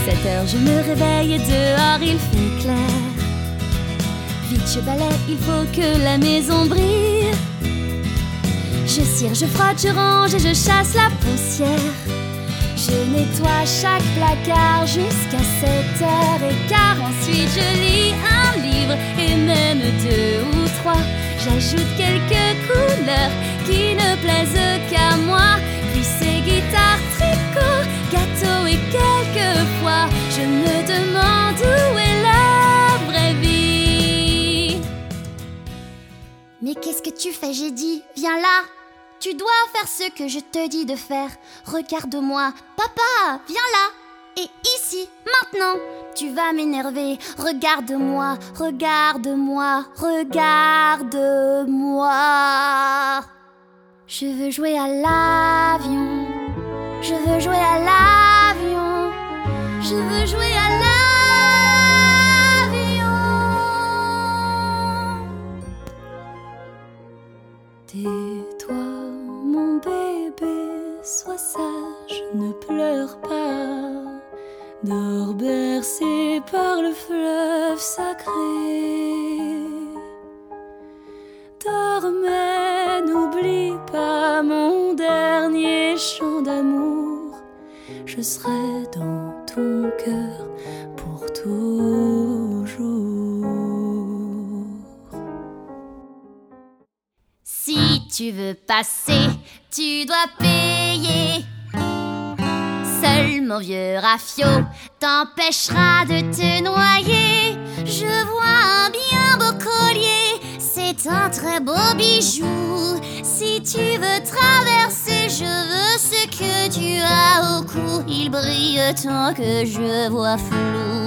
7h, je me réveille et dehors il fait clair. Vite je balaie, il faut que la maison brille. Je cire, je frotte, je range et je chasse la poussière. Je nettoie chaque placard jusqu'à 7h15. Ensuite je lis un livre et même 2 ou 3. J'ajoute quelques couleurs qui ne plaisent qu'à moi. Puis c'est guitare, tricot, gâteau et quelquefois je me demande où est la vraie vie. Mais qu'est-ce que tu fais? J'ai dit, viens là. Tu dois faire ce que je te dis de faire. Regarde-moi, papa, viens là. Et ici, maintenant, tu vas m'énerver. Regarde-moi, regarde-moi, regarde-moi. Je veux jouer à l'avion. Je veux jouer à l'avion. Je veux jouer à l'avion. Tais-toi, mon bébé, sois sage, ne pleure pas. Dors bercé par le fleuve sacré. Dors mais n'oublie pas mon dernier chant d'amour. Je serai dans ton cœur pour toujours. Si tu veux passer, tu dois payer. Seul mon vieux rafio t'empêchera de te noyer. Je vois un bien beau collier, c'est un très beau bijou. Si tu veux traverser, je veux ce que tu as au cou. Il brille tant que je vois flou.